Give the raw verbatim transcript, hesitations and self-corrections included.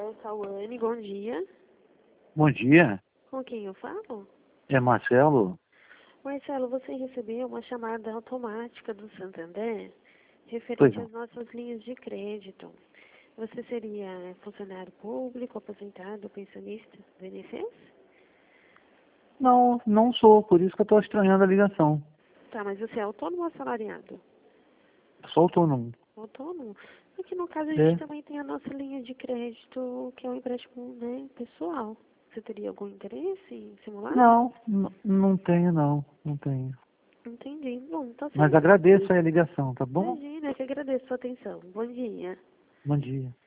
Santander, Cauane, bom dia. Bom dia, Com quem eu falo? é Marcelo. Marcelo, você recebeu uma chamada automática do Santander Pois referente não. às nossas linhas de crédito. Você seria funcionário público, aposentado, pensionista do I N S S? Não, não sou, por isso que eu estou estranhando a ligação. Tá, mas você é autônomo ou assalariado? Eu sou autônomo. Autônomo? Aqui no caso a gente É. também tem a nossa linha de crédito, que é o empréstimo, né, pessoal. Você teria algum interesse em simular? Não, n- não tenho não, não tenho. Entendi. Bom, tá Mas certo. agradeço aí a ligação, tá bom? Imagina, eu que agradeço a sua atenção. Bom dia. Bom dia.